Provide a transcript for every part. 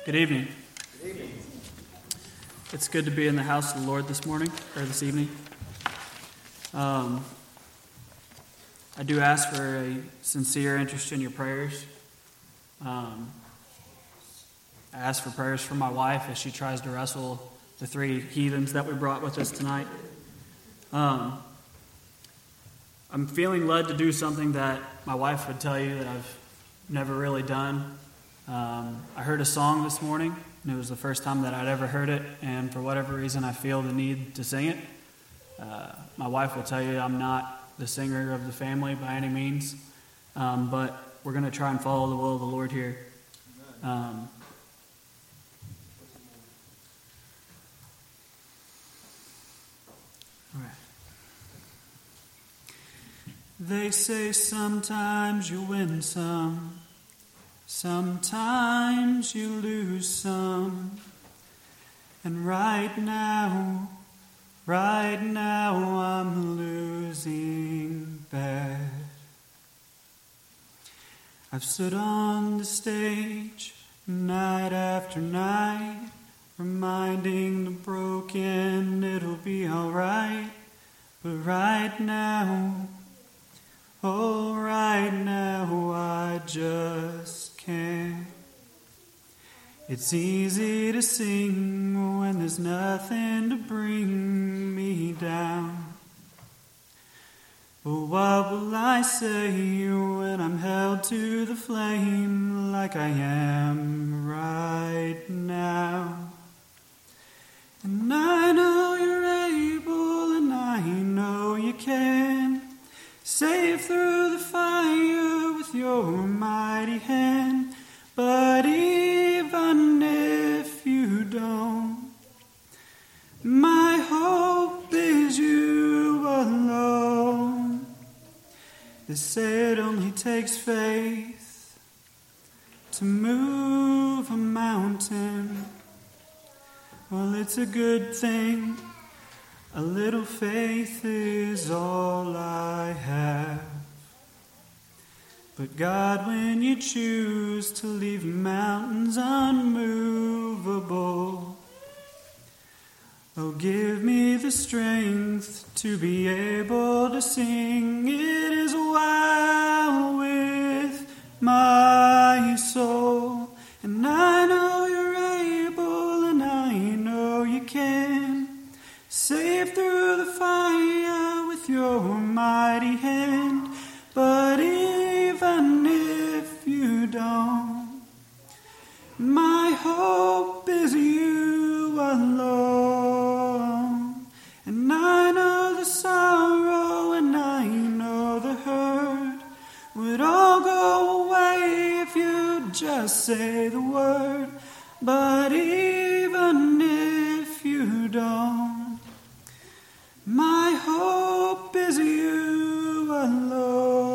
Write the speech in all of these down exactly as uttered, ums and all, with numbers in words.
Good evening. Good evening. It's good to be in the house of the Lord this morning, or this evening. Um, I do ask for a sincere interest in your prayers. Um, I ask for prayers for my wife as she tries to wrestle the three heathens that we brought with us tonight. Um, I'm feeling led to do something that my wife would tell you that I've never really done. Um, I heard a song this morning, and it was the first time that I'd ever heard it, and for whatever reason I feel the need to sing it. Uh, my wife will tell you I'm not the singer of the family by any means, um, but we're going to try and follow the will of the Lord here. Um, all right. They say sometimes you win some, sometimes you lose some, and right now, right now I'm losing bad. I've stood on the stage night after night, reminding the broken it'll be alright, but right now, oh, right now I just can't. It's easy to sing when there's nothing to bring me down. But what will I say when I'm held to the flame like I am right now? And I know you're able and I know you can save through the fire with your mighty hand. But even if you don't, my hope is you alone. They say it only takes faith to move a mountain. Well, it's a good thing. A little faith is all I have. But God, when you choose to leave mountains unmovable, oh, give me the strength to be able to sing. It is well with my soul. And I know you're able and I know you can save through the fire with your mighty hand. But even if you don't, my hope is you alone. And I know the sorrow and I know the hurt would all go away if you just say the word. But even if you don't, my hope is you alone.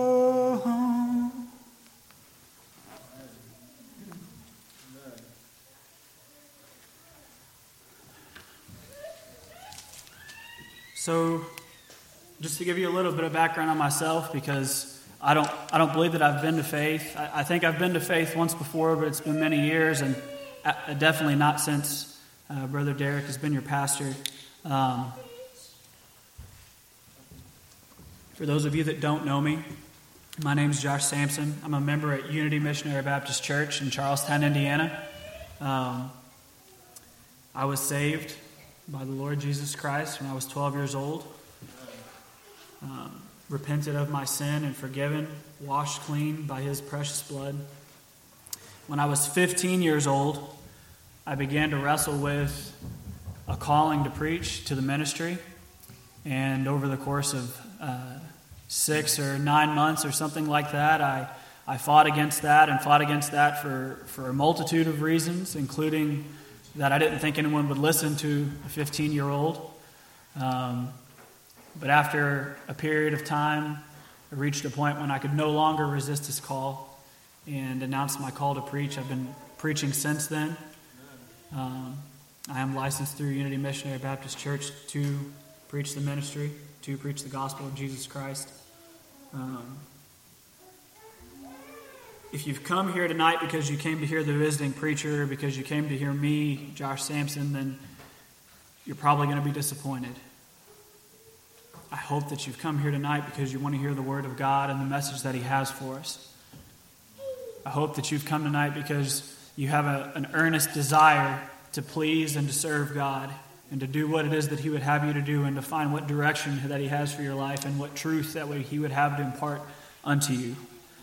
So, just to give you a little bit of background on myself, because I don't, I don't believe that I've been to faith. I, I think I've been to faith once before, but it's been many years, and definitely not since uh, Brother Derek has been your pastor. Um, For those of you that don't know me, my name is Josh Sampson. I'm a member at Unity Missionary Baptist Church in Charlestown, Indiana. Um, I was saved by the Lord Jesus Christ when I was twelve years old. Um, repented of my sin and forgiven, washed clean by His precious blood. When I was fifteen years old, I began to wrestle with a calling to preach to the ministry. And over the course of uh, six or nine months or something like that, I, I fought against that and fought against that for, for a multitude of reasons, including that I didn't think anyone would listen to a fifteen-year-old. Um, but after a period of time, I reached a point when I could no longer resist His call and announced my call to preach. I've been preaching since then. Um, I am licensed through Unity Missionary Baptist Church to preach the ministry, to preach the gospel of Jesus Christ. Um, if you've come here tonight because you came to hear the visiting preacher, because you came to hear me, Josh Sampson, then you're probably going to be disappointed. I hope that you've come here tonight because you want to hear the Word of God and the message that He has for us. I hope that you've come tonight because you have a, an earnest desire to please and to serve God and to do what it is that He would have you to do and to find what direction that He has for your life and what truth that way He would have to impart unto you.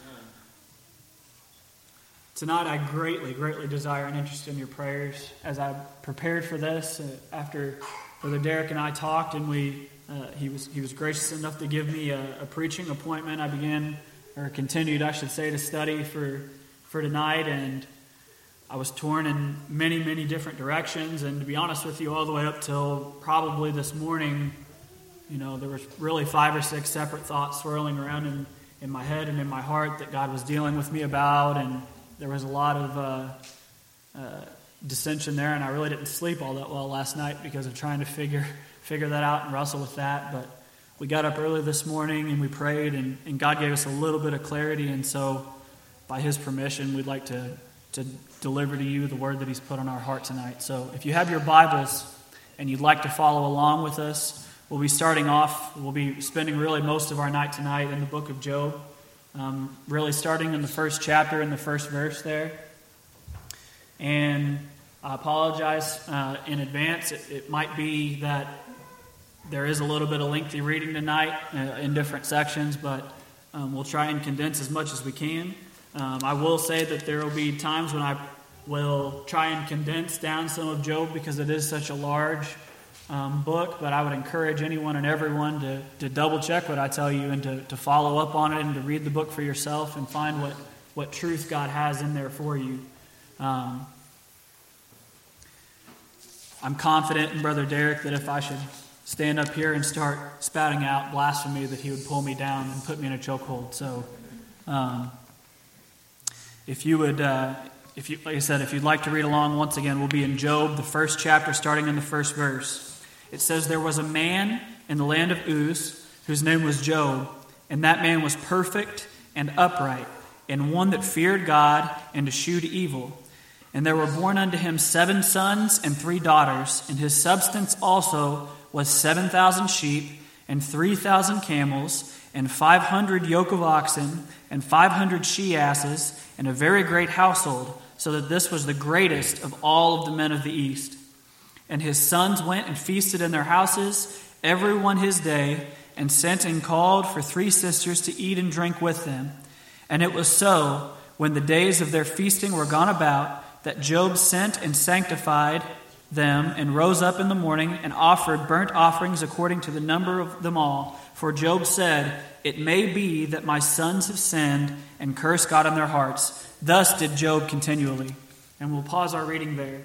Tonight, I greatly, greatly desire and interest in your prayers. As I prepared for this, uh, after Brother Derek and I talked, and we uh, he was he was gracious enough to give me a, a preaching appointment. I began, or continued, I should say, to study for for tonight, and I was torn in many, many different directions. And to be honest with you, all the way up till probably this morning, you know, there was really five or six separate thoughts swirling around in, in my head and in my heart that God was dealing with me about, and there was a lot of uh, uh, dissension there, and I really didn't sleep all that well last night because of trying to figure figure that out and wrestle with that. But we got up early this morning and we prayed, and, and God gave us a little bit of clarity, and so by His permission, we'd like to, to deliver to you the word that He's put on our heart tonight. So if you have your Bibles and you'd like to follow along with us, we'll be starting off, we'll be spending really most of our night tonight in the book of Job. Um, really starting in the first chapter, in the first verse there. And I apologize uh, in advance. It, it might be that there is a little bit of lengthy reading tonight uh, in different sections, but um, we'll try and condense as much as we can. Um, I will say that there will be times when I will try and condense down some of Job because it is such a large Um, book, but I would encourage anyone and everyone to, to double check what I tell you and to, to follow up on it and to read the book for yourself and find what, what truth God has in there for you. Um, I'm confident in Brother Derek that if I should stand up here and start spouting out blasphemy, that he would pull me down and put me in a chokehold. So um, if you would, uh, if you, like I said, if you'd like to read along, once again, we'll be in Job, the first chapter, starting in the first verse. It says, "There was a man in the land of Uz whose name was Job, and that man was perfect and upright, and one that feared God and eschewed evil. And there were born unto him seven sons and three daughters, and his substance also was seven thousand sheep, and three thousand camels, and five hundred yoke of oxen, and five hundred she-asses, and a very great household, so that this was the greatest of all of the men of the east. And his sons went and feasted in their houses, every one his day, and sent and called for three sisters to eat and drink with them. And it was so, when the days of their feasting were gone about, that Job sent and sanctified them, and rose up in the morning, and offered burnt offerings according to the number of them all. For Job said, It may be that my sons have sinned, and cursed God in their hearts. Thus did Job continually." And we'll pause our reading there.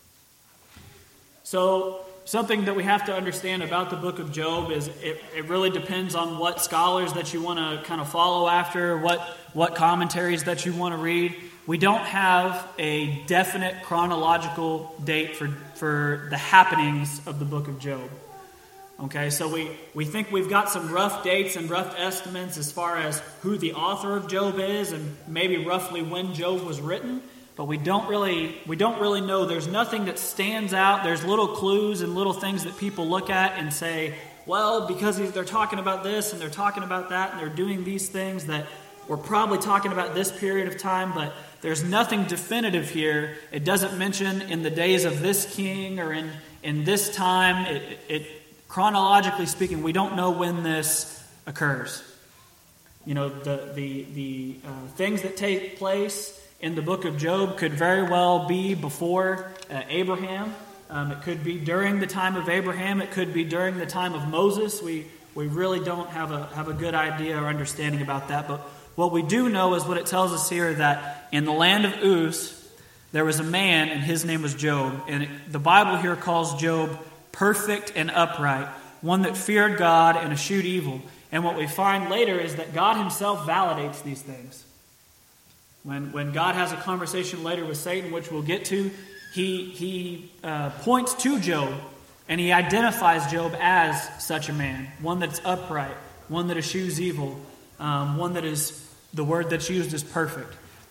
So, something that we have to understand about the book of Job is it, it really depends on what scholars that you want to kind of follow after, what, what commentaries that you want to read. We don't have a definite chronological date for, for the happenings of the book of Job. Okay, so we, we think we've got some rough dates and rough estimates as far as who the author of Job is and maybe roughly when Job was written. But we don't really we don't really know. There's nothing that stands out. There's little clues and little things that people look at and say, well, because they're talking about this and they're talking about that and they're doing these things, that we're probably talking about this period of time, but there's nothing definitive here. It doesn't mention in the days of this king or in, in this time. It, it chronologically speaking, we don't know when this occurs. You know, the the the uh, things that take place in the book of Job could very well be before uh, Abraham. Um, it could be during the time of Abraham. It could be during the time of Moses. We we really don't have a have a good idea or understanding about that. But what we do know is what it tells us here, that in the land of Uz, there was a man, and his name was Job. And it, the Bible here calls Job perfect and upright, one that feared God and eschewed evil. And what we find later is that God himself validates these things. When when God has a conversation later with Satan, which we'll get to, he he uh, points to Job, and he identifies Job as such a man, one that's upright, one that eschews evil, um, one that is, the word that's used is perfect.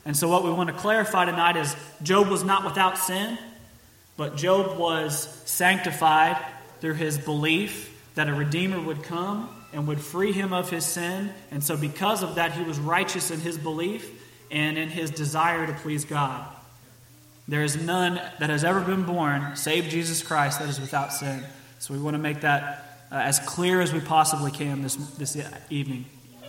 And so what we want to clarify tonight is Job was not without sin, but Job was sanctified through his belief that a Redeemer would come and would free him of his sin. And so because of that, he was righteous in his belief and in his desire to please God. There is none that has ever been born, save Jesus Christ, that is without sin. So we want to make that uh, as clear as we possibly can this, this evening.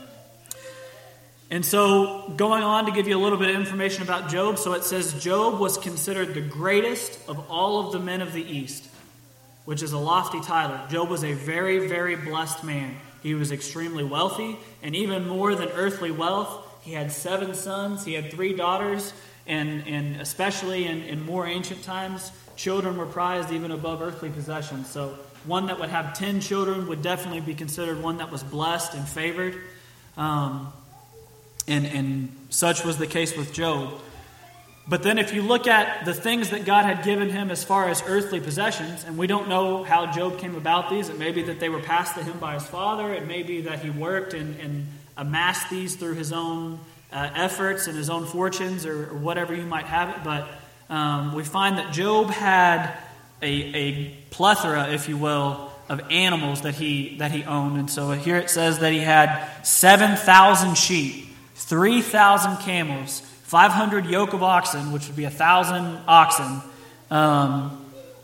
And so going on to give you a little bit of information about Job. So it says Job was considered the greatest of all of the men of the East, which is a lofty title. Job was a very, very blessed man. He was extremely wealthy, and even more than earthly wealth, he had seven sons, he had three daughters, and, and especially in, in more ancient times, children were prized even above earthly possessions. So one that would have ten children would definitely be considered one that was blessed and favored. Um, and, and such was the case with Job. But then if you look at the things that God had given him as far as earthly possessions, and we don't know how Job came about these. It may be that they were passed to him by his father. It may be that he worked and, and amassed these through his own uh, efforts and his own fortunes, or, or whatever you might have it. But um, we find that Job had a, a plethora, if you will, of animals that he that he owned. And so here it says that he had seven thousand sheep, three thousand camels, five hundred yoke of oxen, which would be one thousand oxen, um,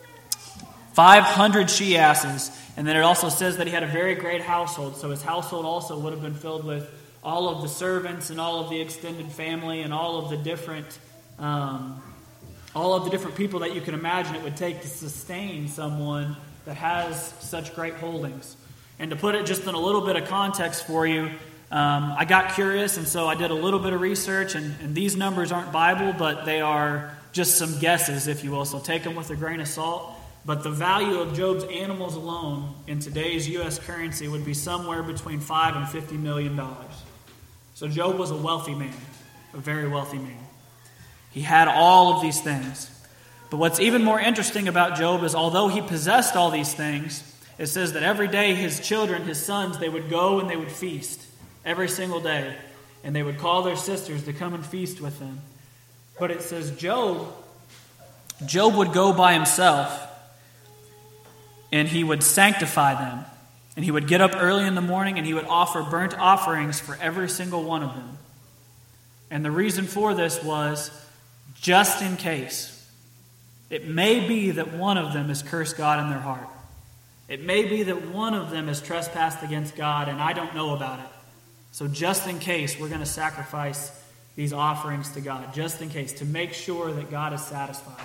five hundred she-asses, and then it also says that he had a very great household. So his household also would have been filled with all of the servants and all of the extended family and all of the different, um, all of the different people that you can imagine it would take to sustain someone that has such great holdings. And to put it just in a little bit of context for you, Um, I got curious, and so I did a little bit of research, and, and these numbers aren't Bible, but they are just some guesses, if you will, so take them with a grain of salt. But the value of Job's animals alone in today's U S currency would be somewhere between five and fifty million dollars. So Job was a wealthy man, a very wealthy man. He had all of these things. But what's even more interesting about Job is although he possessed all these things, it says that every day his children, his sons, they would go and they would feast. Every single day. And they would call their sisters to come and feast with them. But it says Job, Job would go by himself and he would sanctify them. And he would get up early in the morning and he would offer burnt offerings for every single one of them. And the reason for this was just in case. It may be that one of them has cursed God in their heart. It may be that one of them has trespassed against God and I don't know about it. So just in case, we're going to sacrifice these offerings to God. Just in case, to make sure that God is satisfied.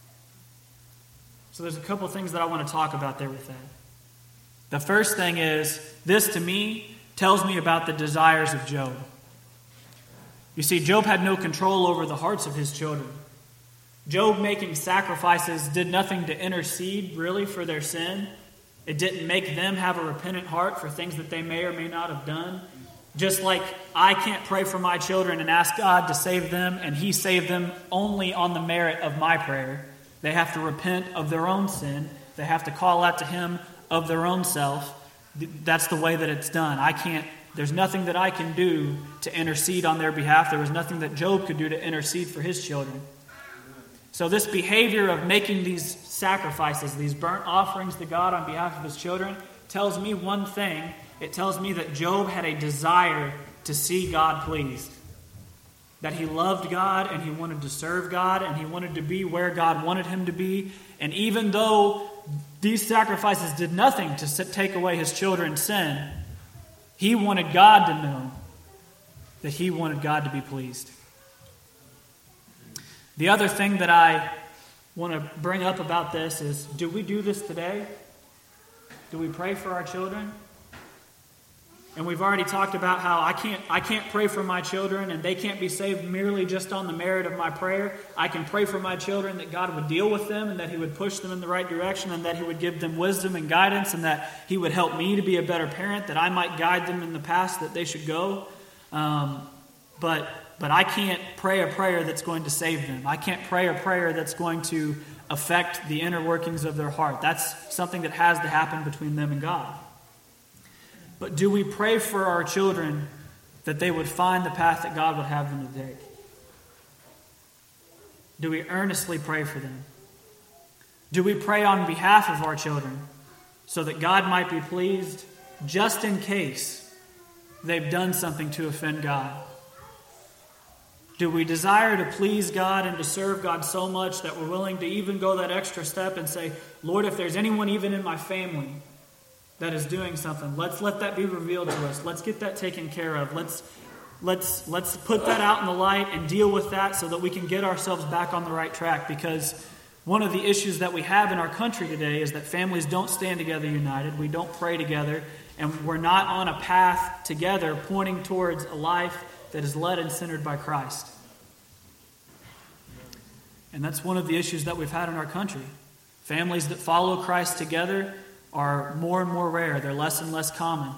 So there's a couple things that I want to talk about there with that. The first thing is, this to me tells me about the desires of Job. You see, Job had no control over the hearts of his children. Job making sacrifices did nothing to intercede really for their sin. It didn't make them have a repentant heart for things that they may or may not have done. Just like I can't pray for my children and ask God to save them, and He saved them only on the merit of my prayer. They have to repent of their own sin. They have to call out to Him of their own self. That's the way that it's done. I can't, there's nothing that I can do to intercede on their behalf. There was nothing that Job could do to intercede for his children. So this behavior of making these sacrifices, these burnt offerings to God on behalf of his children, tells me one thing. It tells me that Job had a desire to see God pleased. That he loved God and he wanted to serve God and he wanted to be where God wanted him to be. And even though these sacrifices did nothing to take away his children's sin, he wanted God to know that he wanted God to be pleased. The other thing that I want to bring up about this is, do we do this today? Do we pray for our children? And we've already talked about how I can't I can't pray for my children and they can't be saved merely just on the merit of my prayer. I can pray for my children that God would deal with them and that He would push them in the right direction and that He would give them wisdom and guidance and that He would help me to be a better parent, that I might guide them in the path that they should go. Um, but but I can't pray a prayer that's going to save them. I can't pray a prayer that's going to affect the inner workings of their heart. That's something that has to happen between them and God. But do we pray for our children that they would find the path that God would have them to take? Do we earnestly pray for them? Do we pray on behalf of our children so that God might be pleased just in case they've done something to offend God? Do we desire to please God and to serve God so much that we're willing to even go that extra step and say, Lord, if there's anyone even in my family that is doing something, let's let that be revealed to us. Let's get that taken care of. Let's let's let's put that out in the light and deal with that so that we can get ourselves back on the right track. Because one of the issues that we have in our country today is that families don't stand together united. We don't pray together, and we're not on a path together pointing towards a life that is led and centered by Christ. And that's one of the issues that we've had in our country. Families that follow Christ together are more and more rare. They're less and less common.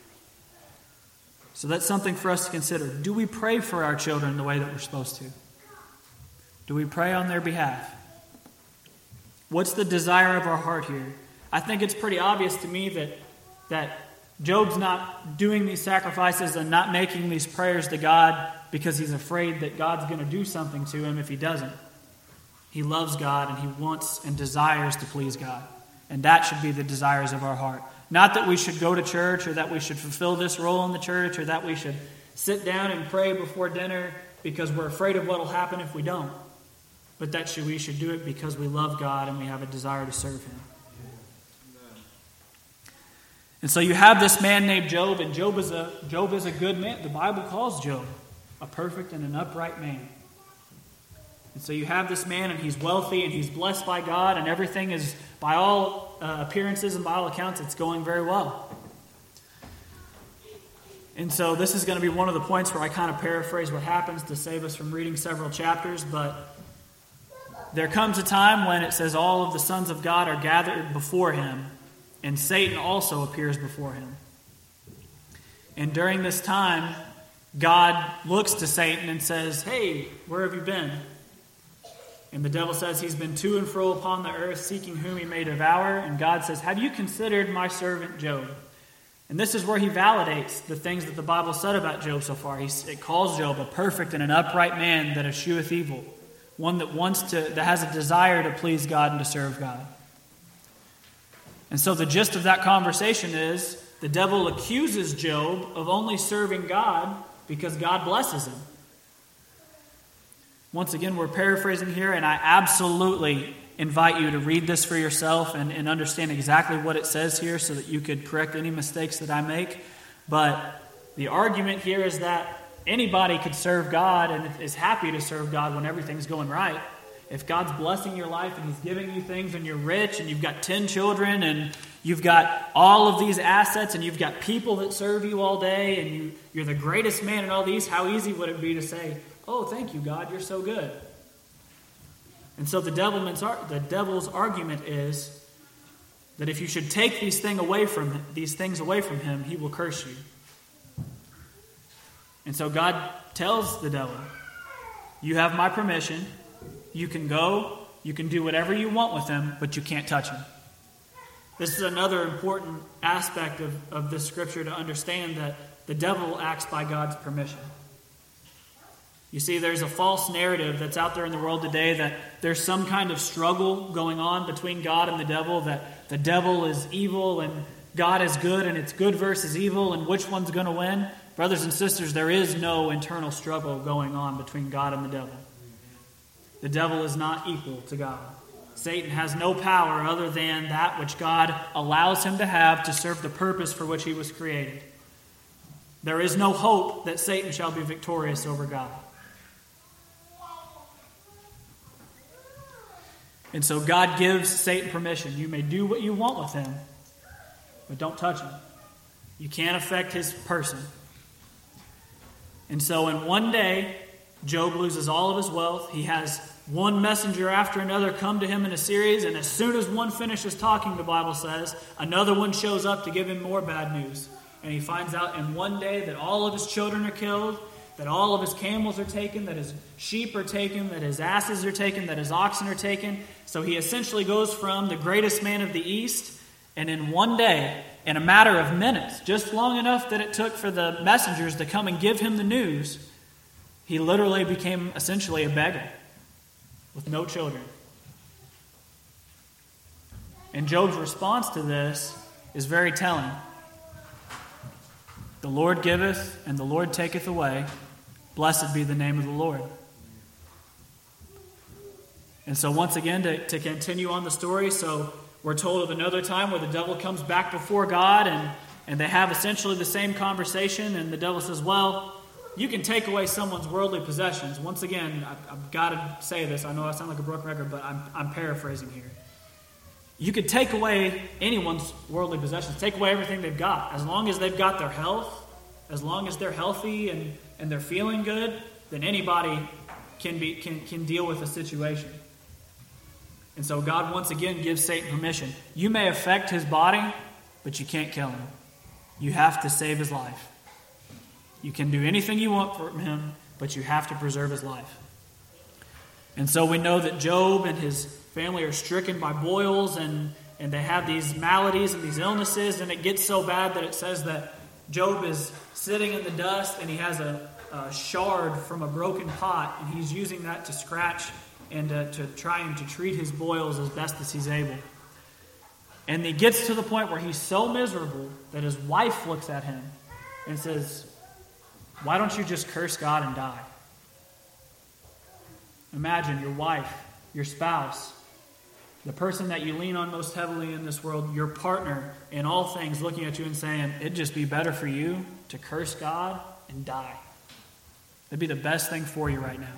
So that's something for us to consider. Do we pray for our children the way that we're supposed to? Do we pray on their behalf? What's the desire of our heart here? I think it's pretty obvious to me that that Job's not doing these sacrifices and not making these prayers to God because he's afraid that God's going to do something to him if he doesn't. He loves God and he wants and desires to please God. And that should be the desires of our heart. Not that we should go to church or that we should fulfill this role in the church or that we should sit down and pray before dinner because we're afraid of what will happen if we don't. But that should, we should do it because we love God and we have a desire to serve him. And so you have this man named Job, and Job is a Job is a good man. The Bible calls Job a perfect and an upright man. And so you have this man, and he's wealthy, and he's blessed by God, and everything is, by all uh, appearances and by all accounts, it's going very well. And so this is going to be one of the points where I kind of paraphrase what happens to save us from reading several chapters, but there comes a time when it says all of the sons of God are gathered before him, and Satan also appears before him. And during this time, God looks to Satan and says, "Hey, where have you been?" And the devil says he's been to and fro upon the earth, seeking whom he may devour. And God says, "Have you considered my servant Job?" And this is where he validates the things that the Bible said about Job so far. He, it calls Job a perfect and an upright man that escheweth evil, one that wants to, that has a desire to please God and to serve God. And so the gist of that conversation is the devil accuses Job of only serving God because God blesses him. Once again, we're paraphrasing here, and I absolutely invite you to read this for yourself and, and understand exactly what it says here so that you could correct any mistakes that I make. But the argument here is that anybody could serve God and is happy to serve God when everything's going right. If God's blessing your life and he's giving you things and you're rich and you've got ten children and you've got all of these assets and you've got people that serve you all day and you, you're the greatest man in all these, how easy would it be to say, "Oh, thank you, God, you're so good"? And so the devil's, the devil's argument is that if you should take these, thing away from him, these things away from him, he will curse you. And so God tells the devil, "You have my permission. You can go, you can do whatever you want with him, but you can't touch him." This is another important aspect of, of this scripture to understand, that the devil acts by God's permission. You see, there's a false narrative that's out there in the world today that there's some kind of struggle going on between God and the devil, that the devil is evil and God is good, and it's good versus evil, and which one's going to win? Brothers and sisters, there is no internal struggle going on between God and the devil. The devil is not equal to God. Satan has no power other than that which God allows him to have to serve the purpose for which he was created. There is no hope that Satan shall be victorious over God. And so God gives Satan permission. You may do what you want with him, but don't touch him. You can't affect his person. And so in one day, Job loses all of his wealth. He has one messenger after another come to him in a series, and as soon as one finishes talking, the Bible says, another one shows up to give him more bad news. And he finds out in one day that all of his children are killed, that all of his camels are taken, that his sheep are taken, that his asses are taken, that his oxen are taken. So he essentially goes from the greatest man of the East, and in one day, in a matter of minutes, just long enough that it took for the messengers to come and give him the news, he literally became essentially a beggar. with no children. And Job's response to this is very telling. The Lord giveth, and the Lord taketh away. Blessed be the name of the Lord. And so once again, to, to continue on the story, so we're told of another time where the devil comes back before God, and, and they have essentially the same conversation, and the devil says, well, you can take away someone's worldly possessions. Once again, I've, I've got to say this. I know I sound like a broken record, but I'm, I'm paraphrasing here. You could take away anyone's worldly possessions, take away everything they've got. As long as they've got their health, as long as they're healthy and, and they're feeling good, then anybody can be can, can deal with a situation. And so God once again gives Satan permission. You may affect his body, but you can't kill him. You have to save his life. You can do anything you want from him, but you have to preserve his life. And so we know that Job and his family are stricken by boils, and, and they have these maladies and these illnesses, and it gets so bad that it says that Job is sitting in the dust and he has a, a shard from a broken pot, and he's using that to scratch and uh, to try and to treat his boils as best as he's able. And he gets to the point where he's so miserable that his wife looks at him and says, why don't you just curse God and die? Imagine your wife, your spouse, the person that you lean on most heavily in this world, your partner in all things, looking at you and saying, it'd just be better for you to curse God and die. That'd be the best thing for you right now.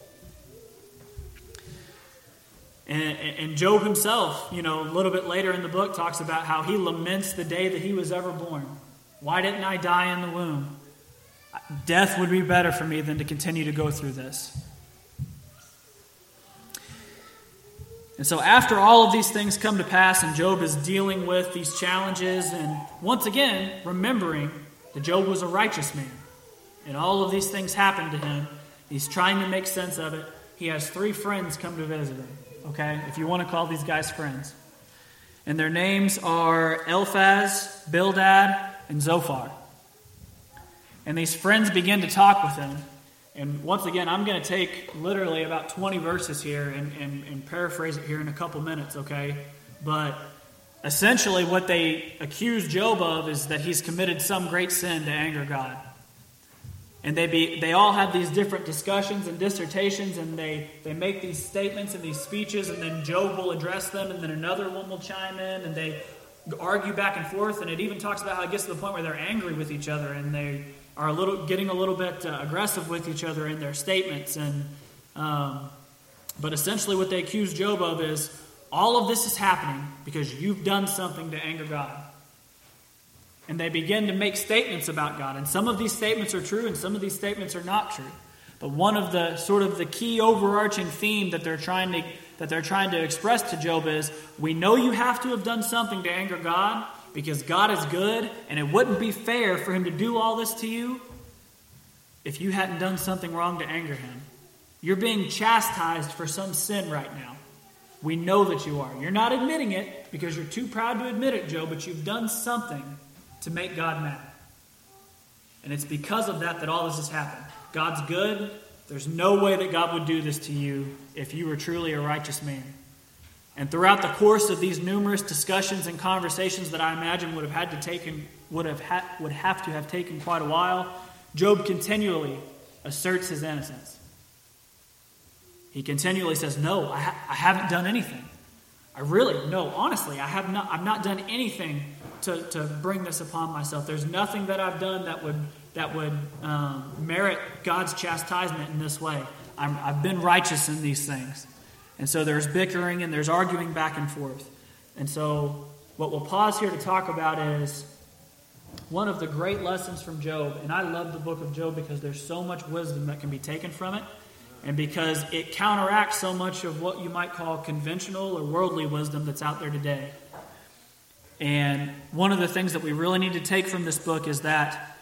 And, and Job himself, you know, a little bit later in the book, talks about how he laments the day that he was ever born. Why didn't I die in the womb? Death would be better for me than to continue to go through this. And so after all of these things come to pass, and Job is dealing with these challenges, and once again, remembering that Job was a righteous man, and all of these things happened to him, he's trying to make sense of it. He has three friends come to visit him, okay, if you want to call these guys friends. And their names are Eliphaz, Bildad, and Zophar. And these friends begin to talk with him. And once again, I'm going to take literally about twenty verses here and, and, and paraphrase it here in a couple minutes, okay? But essentially what they accuse Job of is that he's committed some great sin to anger God. And they be they all have these different discussions and dissertations, and they, they make these statements and these speeches, and then Job will address them, and then another one will chime in, and they argue back and forth, and it even talks about how it gets to the point where they're angry with each other, and they are a little getting a little bit uh, aggressive with each other in their statements. And um, but essentially what they accuse Job of is, all of this is happening because you've done something to anger God. And they begin to make statements about God. And some of these statements are true, and some of these statements are not true. But one of the sort of the key overarching theme that they're trying to that they're trying to express to Job is, we know you have to have done something to anger God, because God is good, and it wouldn't be fair for him to do all this to you if you hadn't done something wrong to anger him. You're being chastised for some sin right now. We know that you are. You're not admitting it because you're too proud to admit it, Job, but you've done something to make God mad. And it's because of that that all this has happened. God's good. There's no way that God would do this to you if you were truly a righteous man. And throughout the course of these numerous discussions and conversations that I imagine would have had to taken would have ha- would have to have taken quite a while, Job continually asserts his innocence. He continually says, "No, I, ha- I haven't done anything. I really, no, honestly, I have not. I've not done anything to, to bring this upon myself. There's nothing that I've done that would that would um, merit God's chastisement in this way. I'm, I've been righteous in these things." And so there's bickering and there's arguing back and forth. And so what we'll pause here to talk about is one of the great lessons from Job. And I love the book of Job because there's so much wisdom that can be taken from it, and because it counteracts so much of what you might call conventional or worldly wisdom that's out there today. And one of the things that we really need to take from this book is that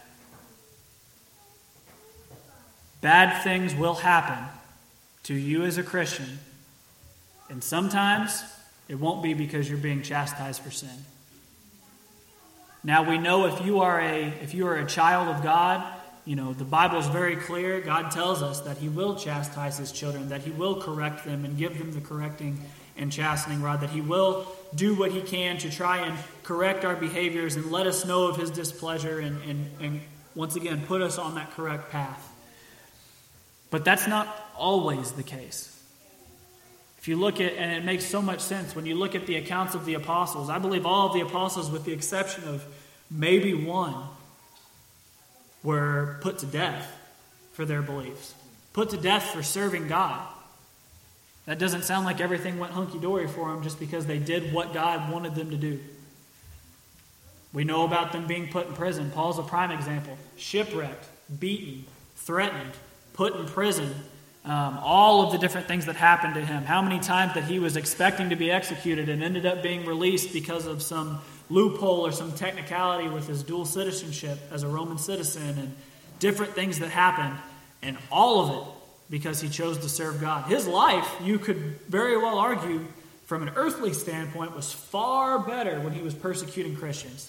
bad things will happen to you as a Christian. And sometimes it won't be because you're being chastised for sin. Now we know if you are a if you are a child of God, You know, the Bible is very clear. God tells us that he will chastise his children, that he will correct them and give them the correcting and chastening rod, that he will do what he can to try and correct our behaviors and let us know of his displeasure and, and, and once again, put us on that correct path. But that's not always the case. If you look at, and it makes so much sense, when you look at the accounts of the apostles, I believe all of the apostles, with the exception of maybe one, were put to death for their beliefs. Put to death for serving God. That doesn't sound like everything went hunky-dory for them just because they did what God wanted them to do. We know about them being put in prison. Paul's a prime example. Shipwrecked, beaten, threatened, put in prison. Um, all of the different things that happened to him. How many times that he was expecting to be executed and ended up being released because of some loophole or some technicality with his dual citizenship as a Roman citizen, and different things that happened, and all of it because he chose to serve God. His life, you could very well argue, from an earthly standpoint, was far better when he was persecuting Christians.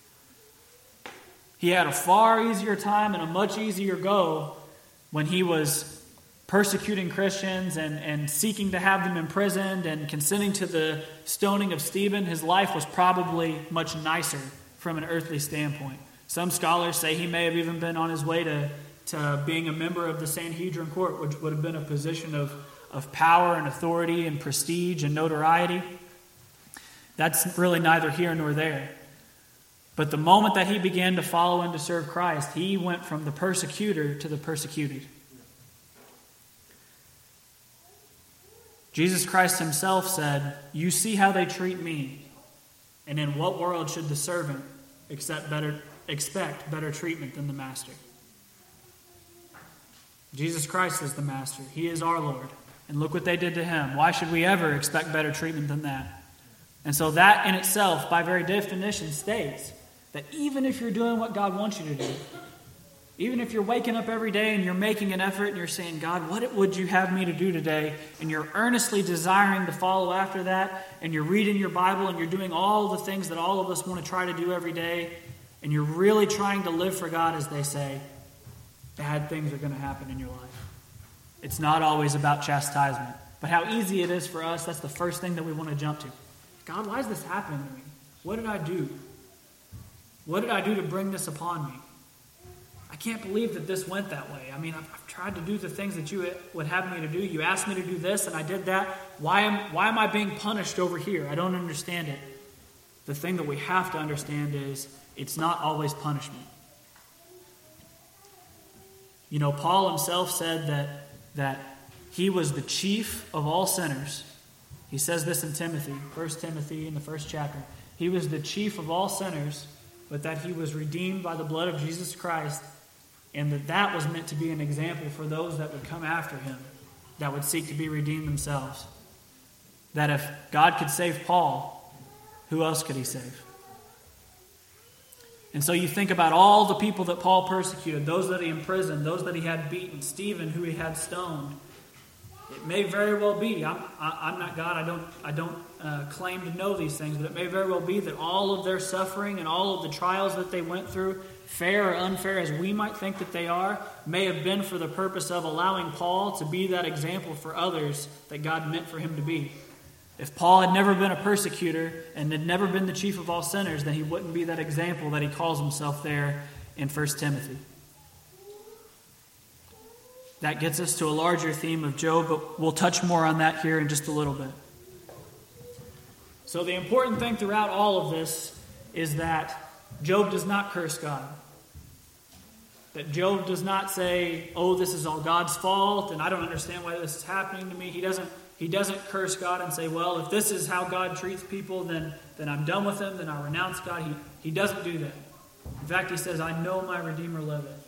He had a far easier time and a much easier go when he was persecuting Christians and, and seeking to have them imprisoned and consenting to the stoning of Stephen. His life was probably much nicer from an earthly standpoint. Some scholars say he may have even been on his way to, to being a member of the Sanhedrin court, which would have been a position of, of power and authority and prestige and notoriety. That's really neither here nor there. But the moment that he began to follow and to serve Christ, he went from the persecutor to the persecuted. Jesus Christ himself said, "You see how they treat me, and in what world should the servant accept better, expect better treatment than the master?" Jesus Christ is the master. He is our Lord. And look what they did to him. Why should we ever expect better treatment than that? And so that in itself, by very definition, states that even if you're doing what God wants you to do, even if you're waking up every day and you're making an effort and you're saying, "God, what would you have me to do today?" and you're earnestly desiring to follow after that, and you're reading your Bible and you're doing all the things that all of us want to try to do every day, and you're really trying to live for God, as they say, bad things are going to happen in your life. It's not always about chastisement. But how easy it is for us, that's the first thing that we want to jump to. God, why is this happening to me? What did I do? What did I do to bring this upon me? I can't believe that this went that way. I mean, I've, I've tried to do the things that you would have me to do. You asked me to do this, and I did that. Why am, why am I being punished over here? I don't understand it. The thing that we have to understand is it's not always punishment. You know, Paul himself said that, that he was the chief of all sinners. He says this in Timothy, First Timothy in the first chapter. He was the chief of all sinners, but that he was redeemed by the blood of Jesus Christ, and that that was meant to be an example for those that would come after him, that would seek to be redeemed themselves. That if God could save Paul, who else could he save? And so you think about all the people that Paul persecuted, those that he imprisoned, those that he had beaten, Stephen, who he had stoned. It may very well be, I'm, I'm not God, I don't, I don't uh, claim to know these things, but it may very well be that all of their suffering and all of the trials that they went through, fair or unfair as we might think that they are, may have been for the purpose of allowing Paul to be that example for others that God meant for him to be. If Paul had never been a persecutor and had never been the chief of all sinners, then he wouldn't be that example that he calls himself there in First Timothy. That gets us to a larger theme of Job, but we'll touch more on that here in just a little bit. So the important thing throughout all of this is that Job does not curse God. That Job does not say, "Oh, this is all God's fault, and I don't understand why this is happening to me." He doesn't He doesn't curse God and say, "Well, if this is how God treats people, then, then I'm done with him, then I renounce God." He, he doesn't do that. In fact, he says, "I know my Redeemer liveth."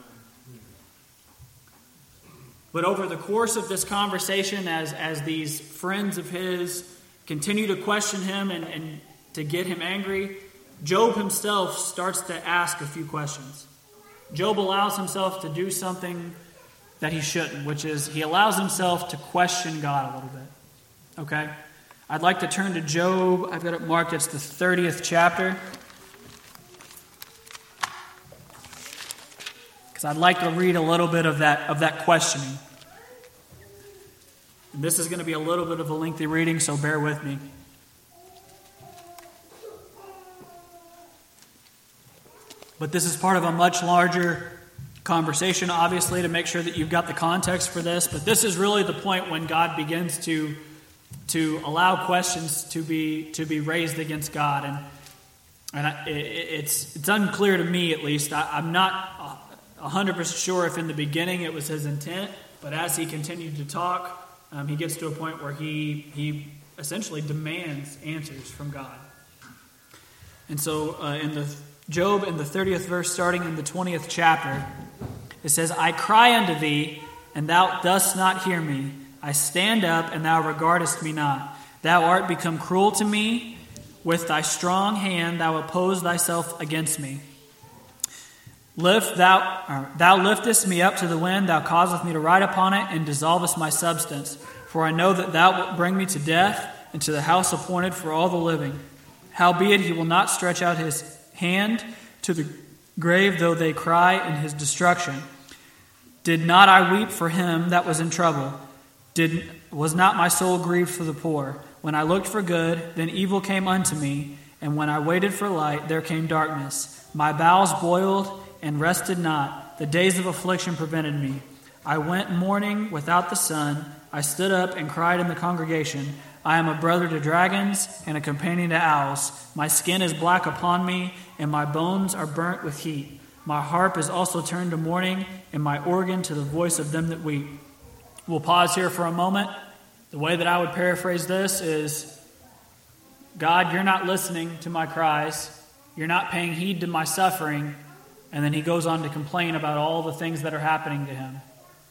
But over the course of this conversation, as, as these friends of his continue to question him and, and to get him angry, Job himself starts to ask a few questions. Job allows himself to do something that he shouldn't, which is he allows himself to question God a little bit. Okay? I'd like to turn to Job. I've got it marked. It's the thirtieth chapter. because I'd like to read a little bit of that of that questioning. And this is going to be a little bit of a lengthy reading, so bear with me. But this is part of a much larger conversation, obviously, to make sure that you've got the context for this. But this is really the point when God begins to to allow questions to be to be raised against God, and and I, it, it's it's unclear to me, at least. I, I'm not a hundred percent sure if in the beginning it was his intent, but as he continued to talk, um, he gets to a point where he he essentially demands answers from God. And so, uh, in the Job, in the thirtieth verse, starting in the twentieth chapter, it says, "I cry unto thee, and thou dost not hear me. I stand up, and thou regardest me not. Thou art become cruel to me. With thy strong hand thou oppose thyself against me. Lift thou, or, thou liftest me up to the wind. Thou causest me to ride upon it, and dissolvest my substance. For I know that thou wilt bring me to death, and to the house appointed for all the living. Howbeit he will not stretch out his hand to the grave, though they cry in his destruction. Did not I weep for him that was in trouble? Did was not my soul grieved for the poor? When I looked for good, then evil came unto me, and when I waited for light, there came darkness. My bowels boiled and rested not. The days of affliction prevented me. I went mourning without the sun. I stood up and cried in the congregation. I am a brother to dragons and a companion to owls. My skin is black upon me, and my bones are burnt with heat. My harp is also turned to mourning, and my organ to the voice of them that weep." We'll pause here for a moment. The way that I would paraphrase this is, God, you're not listening to my cries. You're not paying heed to my suffering. And then he goes on to complain about all the things that are happening to him.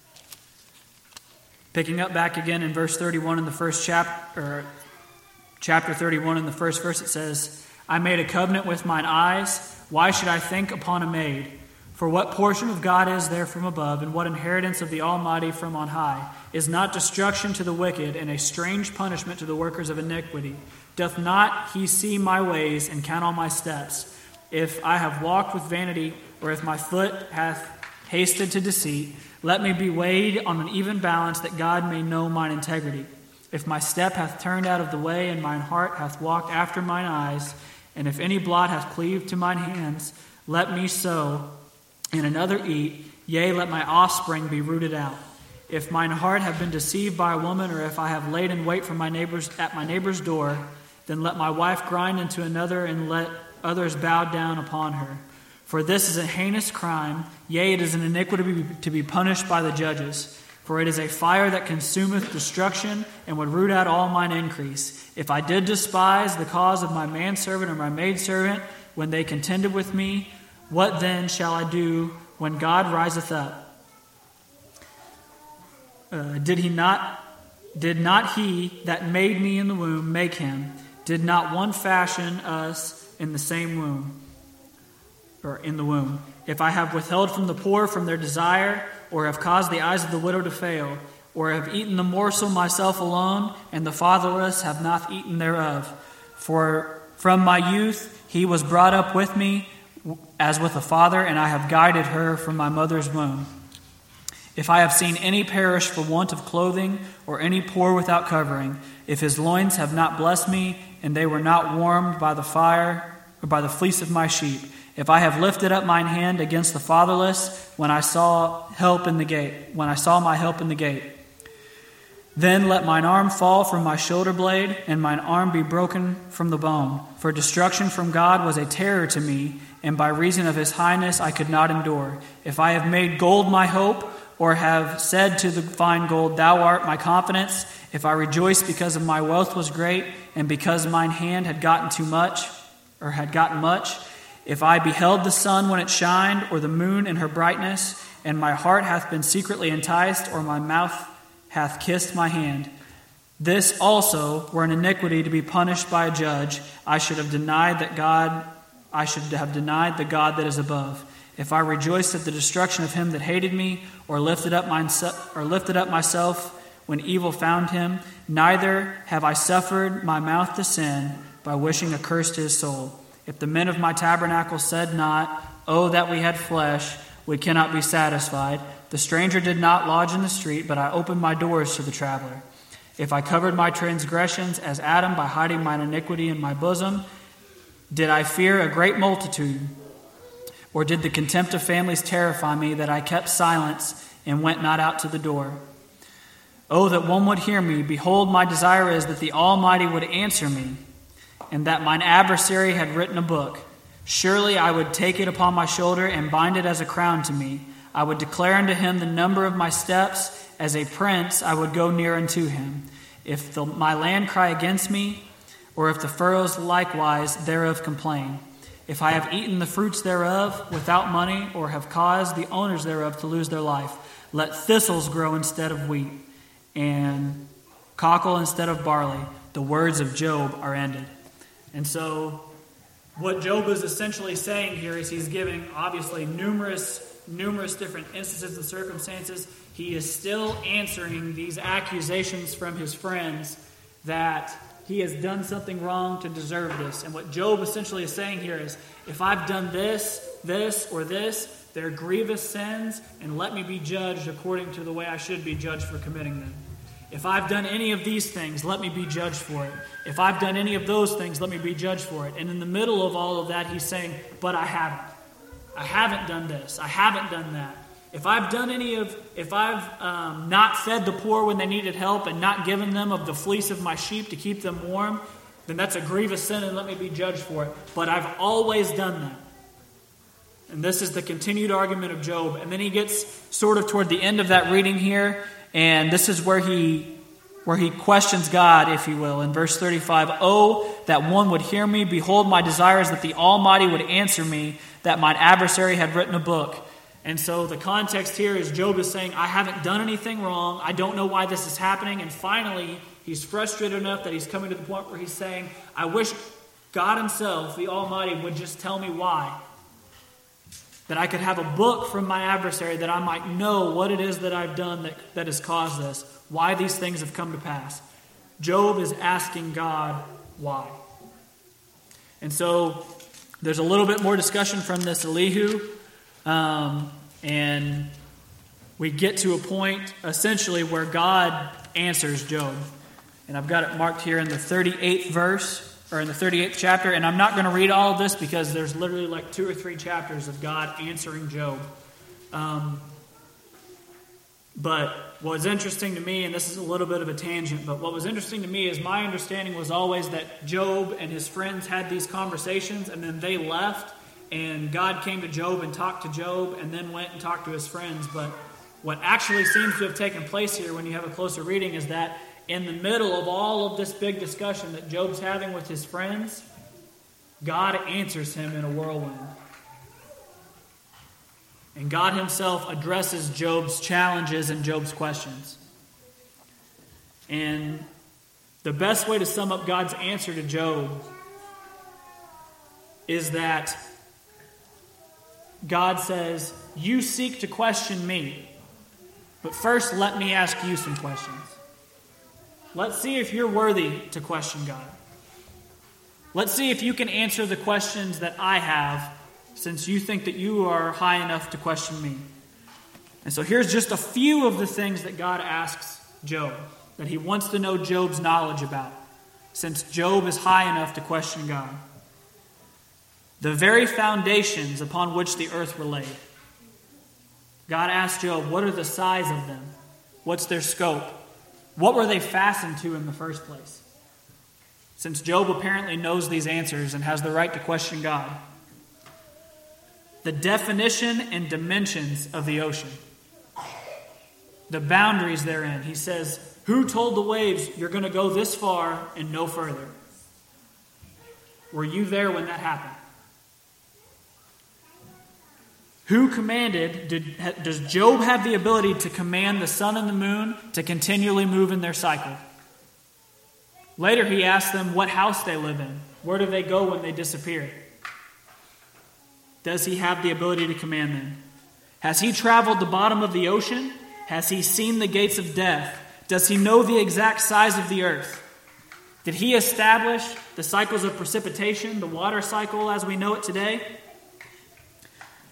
Picking up back again in verse thirty-one in the first chapter, or chapter thirty-one in the first verse, it says, "I made a covenant with mine eyes. Why should I think upon a maid? For what portion of God is there from above, and what inheritance of the Almighty from on high? Is not destruction to the wicked, and a strange punishment to the workers of iniquity? Doth not he see my ways, and count all my steps? If I have walked with vanity, or if my foot hath hasted to deceit, let me be weighed on an even balance, that God may know mine integrity. If my step hath turned out of the way, and mine heart hath walked after mine eyes, and if any blot hath cleaved to mine hands, let me sow, and another eat, yea, let my offspring be rooted out. If mine heart have been deceived by a woman, or if I have laid in wait for my neighbors at my neighbor's door, then let my wife grind into another, and let others bow down upon her. For this is a heinous crime, yea, it is an iniquity to be punished by the judges. For it is a fire that consumeth destruction, and would root out all mine increase. If I did despise the cause of my manservant or my maidservant, when they contended with me, what then shall I do when God riseth up? Uh, did he not, did not he that made me in the womb make him? Did not one fashion us in the same womb, or in the womb? If I have withheld from the poor from their desire, or have caused the eyes of the widow to fail, or have eaten the morsel myself alone, and the fatherless have not eaten thereof. For from my youth he was brought up with me, as with a father, and I have guided her from my mother's womb. If I have seen any perish for want of clothing, or any poor without covering, if his loins have not blessed me, and they were not warmed by the fire, or by the fleece of my sheep, if I have lifted up mine hand against the fatherless, when I saw help in the gate, when I saw my help in the gate, then let mine arm fall from my shoulder blade, and mine arm be broken from the bone. For destruction from God was a terror to me, and by reason of his highness I could not endure. If I have made gold my hope, or have said to the fine gold, thou art my confidence, if I rejoice because of my wealth was great, and because mine hand had gotten too much, or had gotten much, if I beheld the sun when it shined, or the moon in her brightness, and my heart hath been secretly enticed, or my mouth hath kissed my hand, this also were an iniquity to be punished by a judge. I should have denied that God, I should have denied the God that is above. If I rejoiced at the destruction of him that hated me, or lifted up mine, or lifted up myself when evil found him, neither have I suffered my mouth to sin by wishing a curse to his soul. If the men of my tabernacle said not, oh, that we had flesh, We cannot be satisfied. The stranger did not lodge in the street, but I opened my doors to the traveler. If I covered my transgressions as Adam by hiding mine iniquity in my bosom, did I fear a great multitude? Or did the contempt of families terrify me that I kept silence and went not out to the door? Oh, that one would hear me. Behold, my desire is that the Almighty would answer me, and that mine adversary had written a book. Surely I would take it upon my shoulder and bind it as a crown to me. I would declare unto him the number of my steps. As a prince I would go near unto him. If the, my land cry against me, or if the furrows likewise thereof complain, if I have eaten the fruits thereof without money, or have caused the owners thereof to lose their life, let thistles grow instead of wheat, and cockle instead of barley. The words of Job are ended. And so what Job is essentially saying here is he's giving obviously numerous, numerous different instances and circumstances. He is still answering these accusations from his friends that he has done something wrong to deserve this. And what Job essentially is saying here is, if I've done this, this, or this, they're grievous sins, and let me be judged according to the way I should be judged for committing them. If I've done any of these things, let me be judged for it. If I've done any of those things, let me be judged for it. And in the middle of all of that, he's saying, but I haven't. I haven't done this. I haven't done that. If I've done any of, if I've um, not fed the poor when they needed help and not given them of the fleece of my sheep to keep them warm, then that's a grievous sin and let me be judged for it. But I've always done that. And this is the continued argument of Job. And then he gets sort of toward the end of that reading here, and this is where he where he questions God, if you will. In verse thirty-five, oh, that one would hear me. Behold, my desire is that the Almighty would answer me, that mine adversary had written a book. And so the context here is Job is saying, I haven't done anything wrong. I don't know why this is happening. And finally, he's frustrated enough that he's coming to the point where he's saying, I wish God himself, the Almighty, would just tell me why. That I could have a book from my adversary, that I might know what it is that I've done that, that has caused this, why these things have come to pass. Job is asking God why. And so there's a little bit more discussion from this Elihu, um, and we get to a point essentially where God answers Job. And I've got it marked here in the thirty-eighth verse, or in the thirty-eighth chapter, and I'm not going to read all of this because there's literally like two or three chapters of God answering Job. Um, but what was interesting to me, and this is a little bit of a tangent, but what was interesting to me is my understanding was always that Job and his friends had these conversations, and then they left, and God came to Job and talked to Job, and then went and talked to his friends. But what actually seems to have taken place here when you have a closer reading is that in the middle of all of this big discussion that Job's having with his friends, God answers him in a whirlwind. And God himself addresses Job's challenges and Job's questions. And the best way to sum up God's answer to Job is that God says, you seek to question me, but first let me ask you some questions. Let's see if you're worthy to question God. Let's see if you can answer the questions that I have, since you think that you are high enough to question me. And so here's just a few of the things that God asks Job, that he wants to know Job's knowledge about, since Job is high enough to question God. The very foundations upon which the earth were laid. God asked Job, what are the size of them? What's their scope? What were they fastened to in the first place? Since Job apparently knows these answers and has the right to question God. The definition and dimensions of the ocean. The boundaries therein. He says, who told the waves you're going to go this far and no further? Were you there when that happened? Who commanded, did, does Job have the ability to command the sun and the moon to continually move in their cycle? Later he asks them what house they live in. Where do they go when they disappear? Does he have the ability to command them? Has he traveled the bottom of the ocean? Has he seen the gates of death? Does he know the exact size of the earth? Did he establish the cycles of precipitation, the water cycle as we know it today?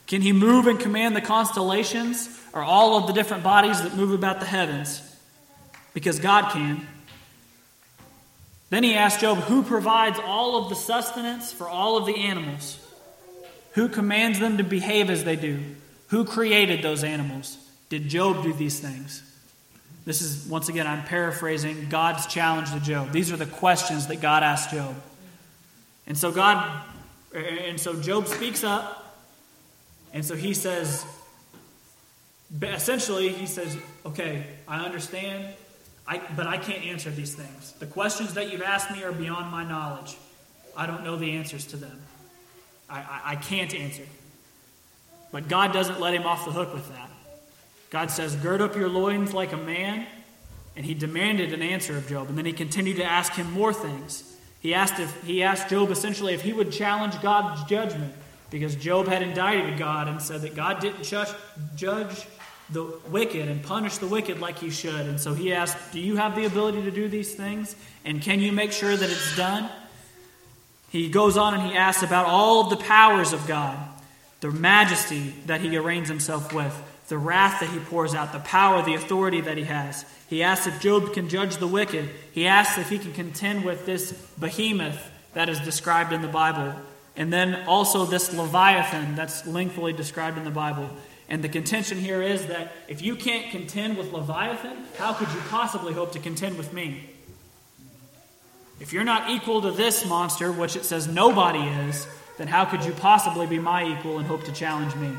Can he move and command the constellations or all of the different bodies that move about the heavens? Because God can. Then he asked Job, who provides all of the sustenance for all of the animals? Who commands them to behave as they do? Who created those animals? Did Job do these things? This is, once again, I'm paraphrasing God's challenge to Job. These are the questions that God asked Job. And so God, and so Job speaks up, and so he says, essentially, he says, okay, I understand, I, but I can't answer these things. The questions that you've asked me are beyond my knowledge. I don't know the answers to them. I, I, I can't answer. But God doesn't let him off the hook with that. God says, gird up your loins like a man, and he demanded an answer of Job. And then he continued to ask him more things. He asked if he asked Job essentially if he would challenge God's judgment, because Job had indicted God and said that God didn't judge, judge the wicked and punish the wicked like he should. And so he asked, do you have the ability to do these things? And can you make sure that it's done? He goes on and he asks about all of the powers of God, the majesty that he arraigns himself with, the wrath that he pours out, the power, the authority that he has. He asks if Job can judge the wicked. He asks if he can contend with this behemoth that is described in the Bible. And then also this Leviathan that's lengthily described in the Bible. And the contention here is that if you can't contend with Leviathan, how could you possibly hope to contend with me? If you're not equal to this monster, which it says nobody is, then how could you possibly be my equal and hope to challenge me?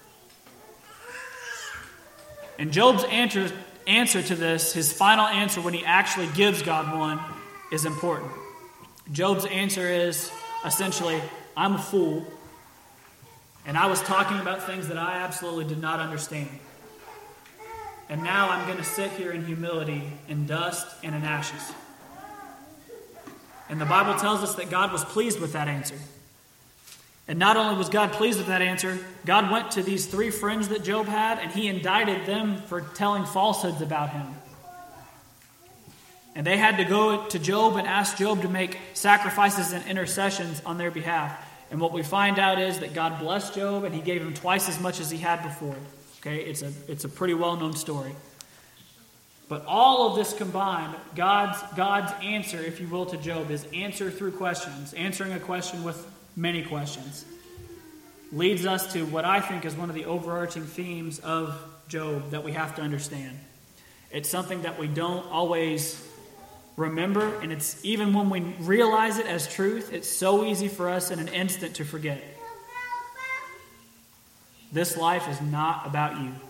And Job's answer, answer to this, his final answer when he actually gives God one, is important. Job's answer is essentially, I'm a fool, and I was talking about things that I absolutely did not understand. And now I'm going to sit here in humility, in dust, and in ashes. And the Bible tells us that God was pleased with that answer. And not only was God pleased with that answer, God went to these three friends that Job had, and he indicted them for telling falsehoods about him. And they had to go to Job and ask Job to make sacrifices and intercessions on their behalf. And what we find out is that God blessed Job, and he gave him twice as much as he had before. Okay, it's a, it's a pretty well-known story. But all of this combined, God's, God's answer, if you will, to Job is answer through questions. Answering a question with many questions. Leads us to what I think is one of the overarching themes of Job that we have to understand. It's something that we don't always remember, and it's even when we realize it as truth, it's so easy for us in an instant to forget. This life is not about you.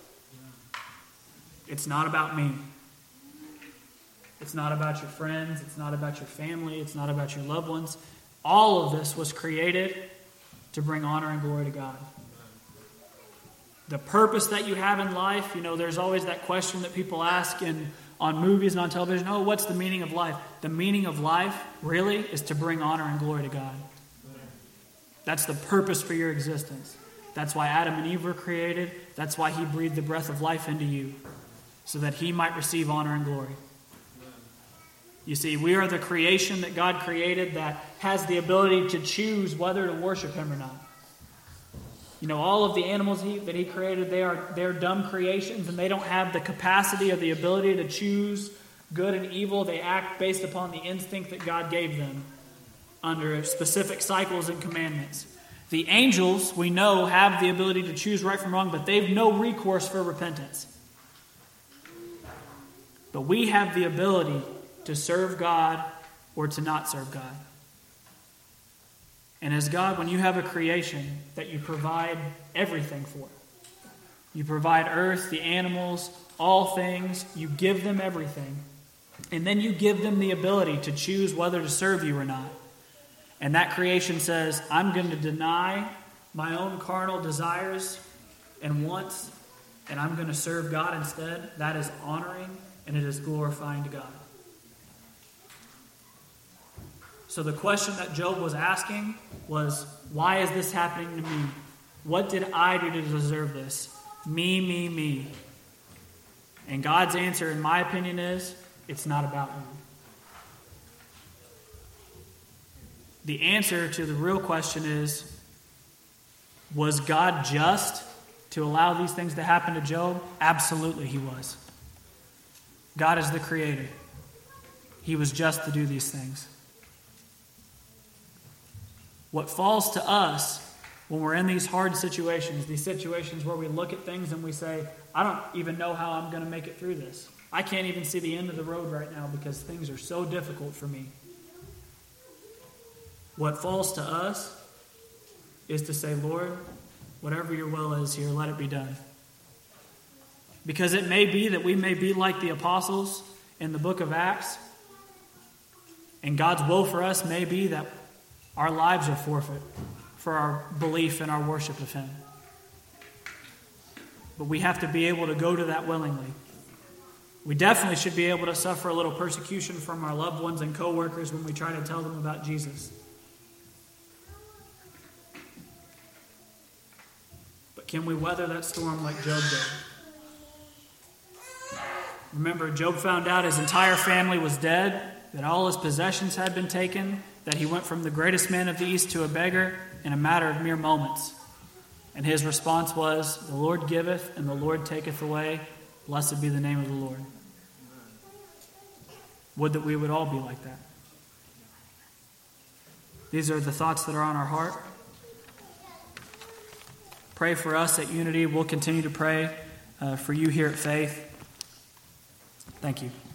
It's not about me. It's not about your friends. It's not about your family. It's not about your loved ones. All of this was created to bring honor and glory to God. The purpose that you have in life, you know, there's always that question that people ask in, on movies and on television, oh, what's the meaning of life? The meaning of life, really, is to bring honor and glory to God. That's the purpose for your existence. That's why Adam and Eve were created. That's why he breathed the breath of life into you, so that he might receive honor and glory. You see, we are the creation that God created that has the ability to choose whether to worship him or not. You know, all of the animals he, that he created, they are they're dumb creations, and they don't have the capacity or the ability to choose good and evil. They act based upon the instinct that God gave them under specific cycles and commandments. The angels, we know, have the ability to choose right from wrong, but they've no recourse for repentance. But we have the ability to serve God or to not serve God. And as God, when you have a creation that you provide everything for, you provide earth, the animals, all things, you give them everything, and then you give them the ability to choose whether to serve you or not. And that creation says, I'm going to deny my own carnal desires and wants, and I'm going to serve God instead. That is honoring and it is glorifying to God. So the question that Job was asking was, why is this happening to me? What did I do to deserve this? Me, me, me. And God's answer, in my opinion, is, it's not about you. The answer to the real question is, Was God just to allow these things to happen to Job? Absolutely, he was. God is the creator. He was just to do these things. What falls to us when we're in these hard situations, these situations where we look at things and we say, I don't even know how I'm going to make it through this. I can't even see the end of the road right now because things are so difficult for me. What falls to us is to say, Lord, whatever your will is here, let it be done. Because it may be that we may be like the apostles in the book of Acts, and God's will for us may be that our lives are forfeit for our belief and our worship of Him. But we have to be able to go to that willingly. We definitely should be able to suffer a little persecution from our loved ones and co-workers when we try to tell them about Jesus. But can we weather that storm like Job did? Remember, Job found out his entire family was dead, that all his possessions had been taken, that he went from the greatest man of the East to a beggar in a matter of mere moments. And his response was, the Lord giveth and the Lord taketh away. Blessed be the name of the Lord. Would that we would all be like that. These are the thoughts that are on our heart. Pray for us at Unity. We'll continue to pray uh, for you here at Faith. Thank you.